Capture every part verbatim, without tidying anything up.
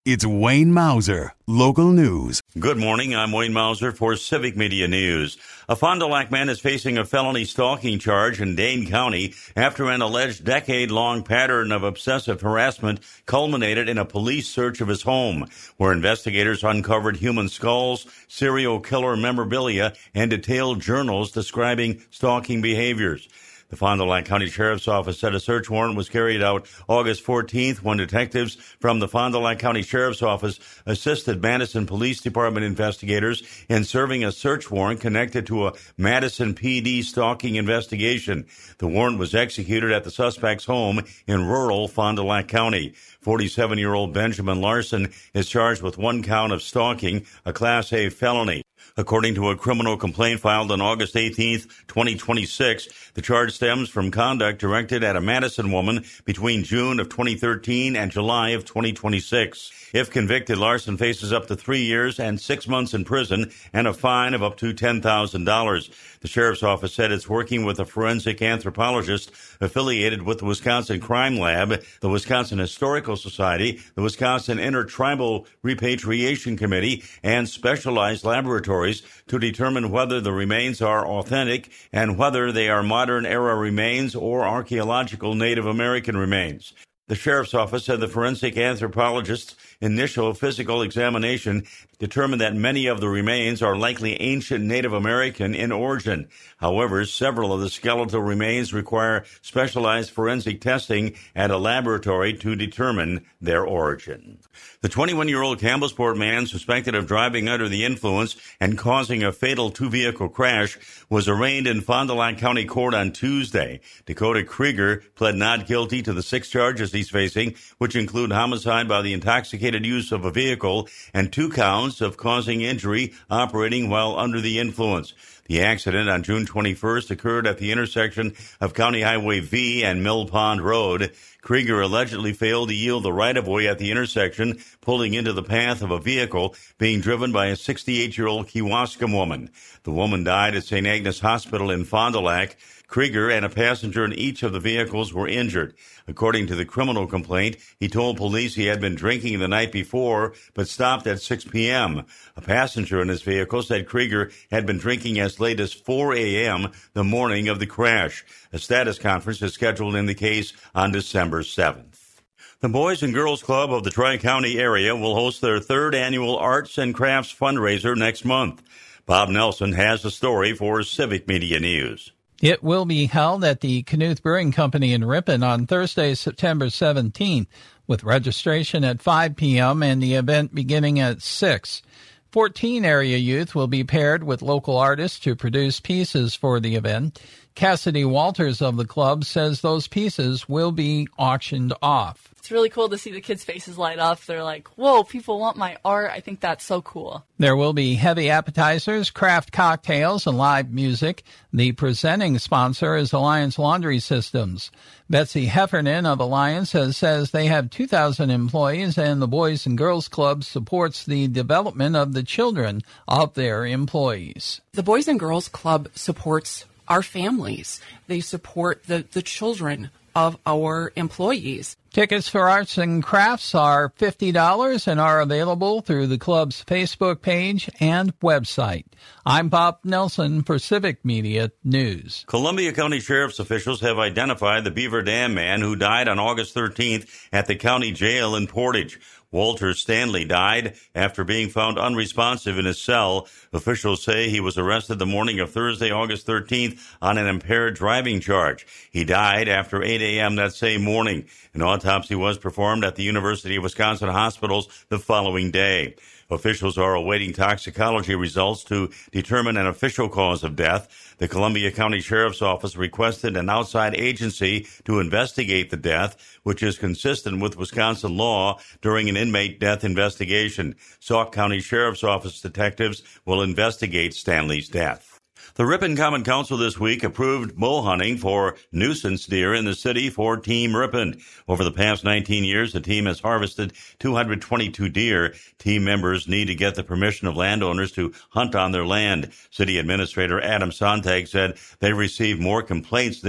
It's Wayne Mauser, local news. Good morning. I'm Wayne Mauser for Civic Media News. A Fond du Lac man is facing a felony stalking charge in Dane County after an alleged decade-long pattern of obsessive harassment culminated in a police search of his home, where investigators uncovered human skulls, serial killer memorabilia, and detailed journals describing stalking behaviors. The Fond du Lac County Sheriff's Office said a search warrant was carried out August fourteenth when detectives from the Fond du Lac County Sheriff's Office assisted Madison Police Department investigators in serving a search warrant connected to a Madison P D stalking investigation. The warrant was executed at the suspect's home in rural Fond du Lac County. forty-seven-year-old Benjamin Larson is charged with one count of stalking, a Class A felony. According to a criminal complaint filed on August eighteenth, twenty twenty-six, the charge stems from conduct directed at a Madison woman between June of twenty thirteen and July of twenty twenty-six. If convicted, Larson faces up to three years and six months in prison and a fine of up to ten thousand dollars. The Sheriff's Office said it's working with a forensic anthropologist affiliated with the Wisconsin Crime Lab, the Wisconsin Historical Society, the Wisconsin Intertribal Repatriation Committee, and specialized laboratories to determine whether the remains are authentic and whether they are modern-era remains or archaeological Native American remains. The Sheriff's Office said the forensic anthropologist's initial physical examination determined that many of the remains are likely ancient Native American in origin. However, several of the skeletal remains require specialized forensic testing at a laboratory to determine their origin. The twenty-one-year-old Campbellsport man suspected of driving under the influence and causing a fatal two-vehicle crash was arraigned in Fond du Lac County Court on Tuesday. Dakota Krieger pled not guilty to the six charges he's facing, which include homicide by the intoxicated use of a vehicle and two counts of causing injury operating while under the influence. The accident on June twenty-first occurred at the intersection of County Highway V and Mill Pond Road. Krieger allegedly failed to yield the right-of-way at the intersection, pulling into the path of a vehicle being driven by a sixty-eight-year-old Kewaskum woman. The woman died at Saint Agnes Hospital in Fond du Lac. Krieger and a passenger in each of the vehicles were injured. According to the criminal complaint, he told police he had been drinking the night before, but stopped at six p.m. A passenger in his vehicle said Krieger had been drinking as late as four a.m. the morning of the crash. A status conference is scheduled in the case on December seventh. The Boys and Girls Club of the Tri-County area will host their third annual Arts and Crafts fundraiser next month. Bob Nelson has the story for Civic Media News. It will be held at the Knuth Brewing Company in Ripon on Thursday, September seventeenth, with registration at five p.m. and the event beginning at six. fourteen area youth will be paired with local artists to produce pieces for the event. Cassidy Walters of the club says those pieces will be auctioned off. It's really cool to see the kids' faces light up. They're like, whoa, people want my art. I think that's so cool. There will be heavy appetizers, craft cocktails, and live music. The presenting sponsor is Alliance Laundry Systems. Betsy Heffernan of Alliance has, says they have two thousand employees, and the Boys and Girls Club supports the development of the children of their employees. The Boys and Girls Club supports our families. They support the, the children of our employees. Tickets for Arts and Crafts are fifty dollars and are available through the club's Facebook page and website. I'm Bob Nelson for Civic Media News. Columbia County Sheriff's officials have identified the Beaver Dam man who died on August thirteenth at the county jail in Portage. Walter Stanley died after being found unresponsive in his cell. Officials say he was arrested the morning of Thursday, August thirteenth, on an impaired driving charge. He died after eight a.m. that same morning. An autopsy was performed at the University of Wisconsin hospitals the following day. Officials are awaiting toxicology results to determine an official cause of death. The Columbia County Sheriff's Office requested an outside agency to investigate the death, which is consistent with Wisconsin law during an inmate death investigation. Sauk County Sheriff's Office detectives will investigate Stanley's death. The Ripon Common Council this week approved bow hunting for nuisance deer in the city for Team Ripon. Over the past nineteen years, the team has harvested two hundred twenty-two deer. Team members need to get the permission of landowners to hunt on their land. City Administrator Adam Sontag said they received more complaints this year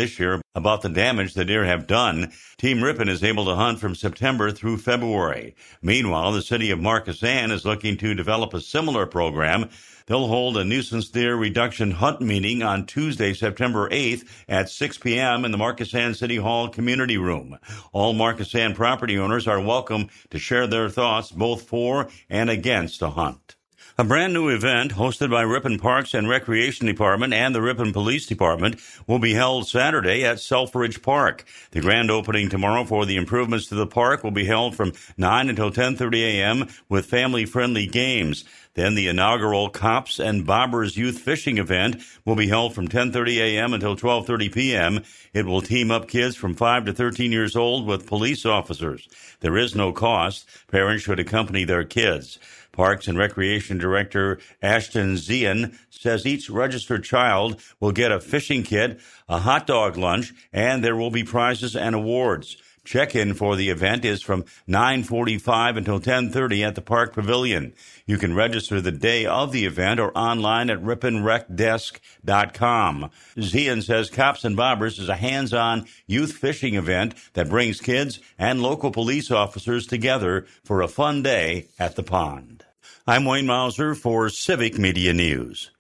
about the damage the deer have done. Team Ripon is able to hunt from September through February. Meanwhile, the city of Markesan is looking to develop a similar program. They'll hold a nuisance deer reduction hunt meeting on Tuesday, September eighth at six p.m. in the Markesan City Hall Community Room. All Markesan property owners are welcome to share their thoughts both for and against a hunt. A brand new event hosted by Ripon Parks and Recreation Department and the Ripon Police Department will be held Saturday at Selfridge Park. The grand opening tomorrow for the improvements to the park will be held from nine until ten thirty a.m. with family-friendly games. Then the inaugural Cops and Bobbers Youth Fishing event will be held from ten thirty a.m. until twelve thirty p.m. It will team up kids from five to thirteen years old with police officers. There is no cost. Parents should accompany their kids. Parks and Recreation Director Ashton Zian says each registered child will get a fishing kit, a hot dog lunch, and there will be prizes and awards. Check-in for the event is from nine forty-five until ten thirty at the Park Pavilion. You can register the day of the event or online at ripon rec desk dot com. Zian says Cops and Bobbers is a hands-on youth fishing event that brings kids and local police officers together for a fun day at the pond. I'm Wayne Mauser for Civic Media News.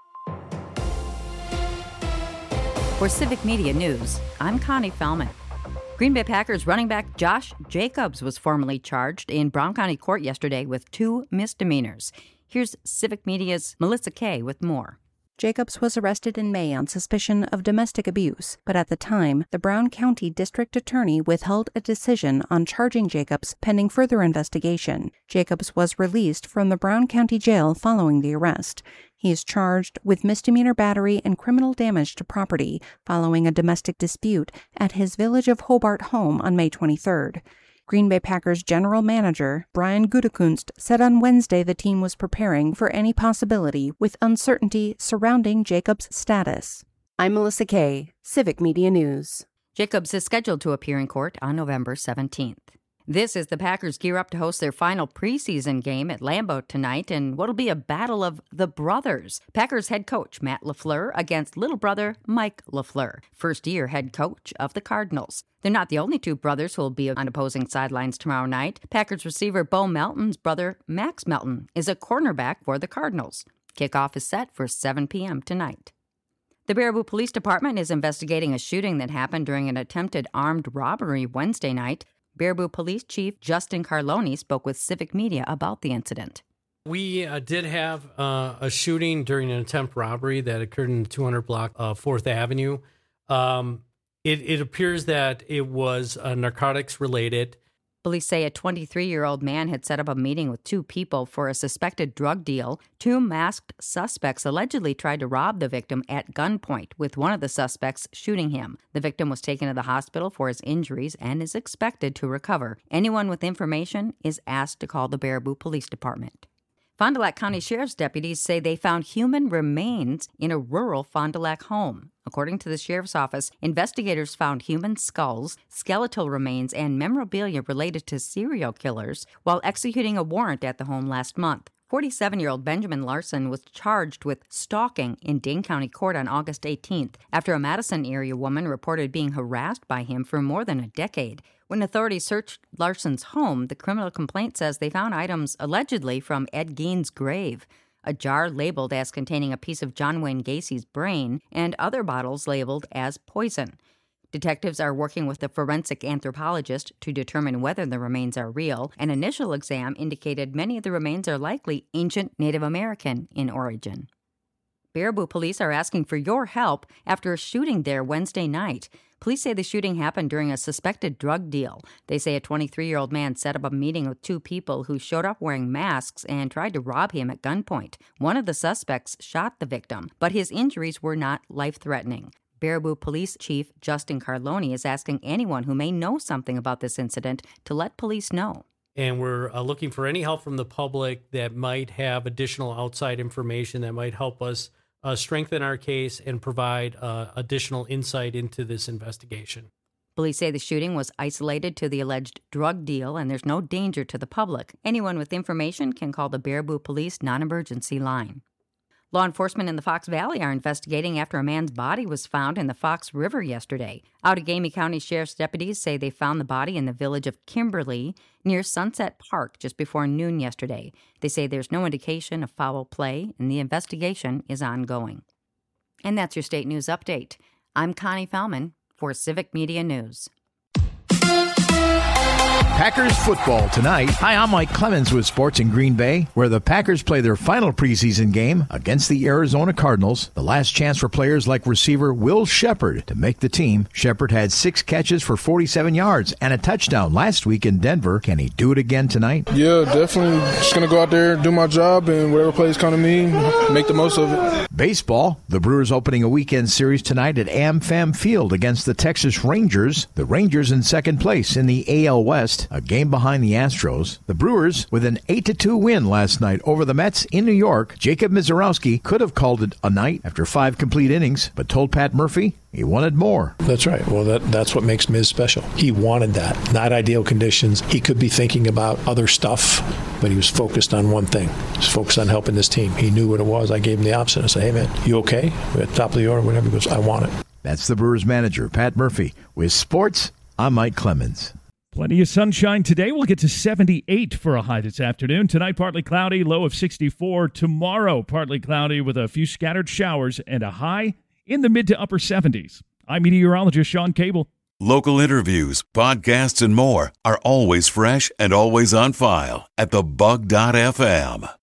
For Civic Media News, I'm Connie Fellman. Green Bay Packers running back Josh Jacobs was formally charged in Brown County Court yesterday with two misdemeanors. Here's Civic Media's Melissa Kay with more. Jacobs was arrested in May on suspicion of domestic abuse, but at the time, the Brown County District Attorney withheld a decision on charging Jacobs pending further investigation. Jacobs was released from the Brown County Jail following the arrest. He is charged with misdemeanor battery and criminal damage to property following a domestic dispute at his Village of Hobart home on May twenty-third. Green Bay Packers general manager Brian Gutekunst said on Wednesday the team was preparing for any possibility with uncertainty surrounding Jacobs' status. I'm Melissa Kay, Civic Media News. Jacobs is scheduled to appear in court on November seventeenth. This is the Packers gear up to host their final preseason game at Lambeau tonight in what'll be a battle of the brothers. Packers head coach Matt LaFleur against little brother Mike LaFleur, first-year head coach of the Cardinals. They're not the only two brothers who will be on opposing sidelines tomorrow night. Packers receiver Bo Melton's brother Max Melton is a cornerback for the Cardinals. Kickoff is set for seven p.m. tonight. The Baraboo Police Department is investigating a shooting that happened during an attempted armed robbery Wednesday night. Baraboo Police Chief Justin Carloni spoke with Civic Media about the incident. We uh, did have uh, a shooting during an attempt robbery that occurred in the two hundred block of fourth Avenue. Um, it, it appears that it was uh, narcotics related. Police say a twenty-three-year-old man had set up a meeting with two people for a suspected drug deal. Two masked suspects allegedly tried to rob the victim at gunpoint, with one of the suspects shooting him. The victim was taken to the hospital for his injuries and is expected to recover. Anyone with information is asked to call the Baraboo Police Department. Fond du Lac County Sheriff's deputies say they found human remains in a rural Fond du Lac home. According to the Sheriff's Office, investigators found human skulls, skeletal remains, and memorabilia related to serial killers while executing a warrant at the home last month. forty-seven-year-old Benjamin Larson was charged with stalking in Dane County Court on August eighteenth after a Madison area woman reported being harassed by him for more than a decade. When authorities searched Larson's home, the criminal complaint says they found items allegedly from Ed Gein's grave, a jar labeled as containing a piece of John Wayne Gacy's brain, and other bottles labeled as poison. Detectives are working with a forensic anthropologist to determine whether the remains are real. An initial exam indicated many of the remains are likely ancient Native American in origin. Baraboo police are asking for your help after a shooting there Wednesday night. Police say the shooting happened during a suspected drug deal. They say a twenty-three-year-old man set up a meeting with two people who showed up wearing masks and tried to rob him at gunpoint. One of the suspects shot the victim, but his injuries were not life-threatening. Baraboo Police Chief Justin Carloni is asking anyone who may know something about this incident to let police know. And we're uh, looking for any help from the public that might have additional outside information that might help us uh, strengthen our case and provide uh, additional insight into this investigation. Police say the shooting was isolated to the alleged drug deal and there's no danger to the public. Anyone with information can call the Baraboo Police non-emergency line. Law enforcement in the Fox Valley are investigating after a man's body was found in the Fox River yesterday. Outagamie County Sheriff's deputies say they found the body in the village of Kimberly near Sunset Park just before noon yesterday. They say there's no indication of foul play and the investigation is ongoing. And that's your state news update. I'm Connie Fellman for Civic Media News. Packers football tonight. Hi, I'm Mike Clemens with Sports in Green Bay, where the Packers play their final preseason game against the Arizona Cardinals. The last chance for players like receiver Will Shepard to make the team. Shepard had six catches for forty-seven yards and a touchdown last week in Denver. Can he do it again tonight? Yeah, definitely. Just going to go out there, do my job, and whatever plays come to me, make the most of it. Baseball. The Brewers opening a weekend series tonight at AmFam Field against the Texas Rangers. The Rangers in second place in the A L West, a game behind the Astros. The Brewers with an eight to two win last night over the Mets in New York. Jacob Misiorowski could have called it a night after five complete innings, but told Pat Murphy he wanted more. That's right. Well, that that's what makes Miz special. He wanted that. Not ideal conditions. He could be thinking about other stuff, but he was focused on one thing. He was focused on helping this team. He knew what it was. I gave him the option. I said, hey, man, you okay? We're at the top of the order, whatever. He goes, I want it. That's the Brewers manager, Pat Murphy. With sports, I'm Mike Clemens. Plenty of sunshine today. We'll get to seventy-eight for a high this afternoon. Tonight, partly cloudy, low of sixty-four. Tomorrow, partly cloudy with a few scattered showers and a high in the mid to upper seventies. I'm meteorologist Sean Cable. Local interviews, podcasts, and more are always fresh and always on file at the bug dot f m.